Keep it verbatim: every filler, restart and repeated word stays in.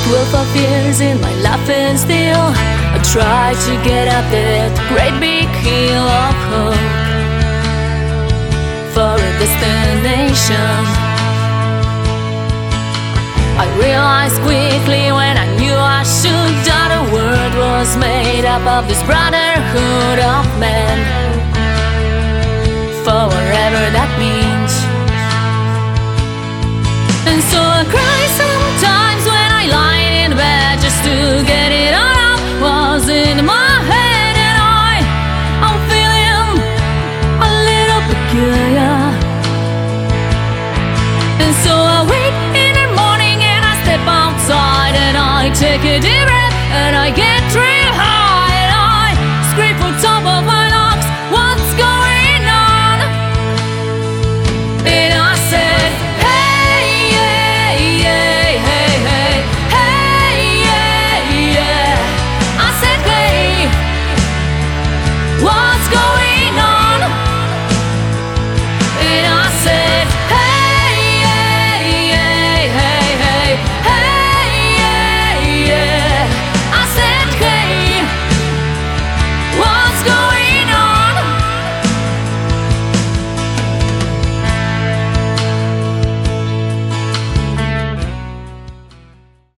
Wolf of years in my laughing still, I try to get up that great big hill of hope for a destination. I realized quickly when I knew I should that the world was made up of this brotherhood of men, for whatever that means. And so I cry sometimes when I lie in bed just to get it all out was in my head, and I, I'm feeling a little peculiar. And so I wake in the morning and I step outside and I take a deep breath and I get dressed.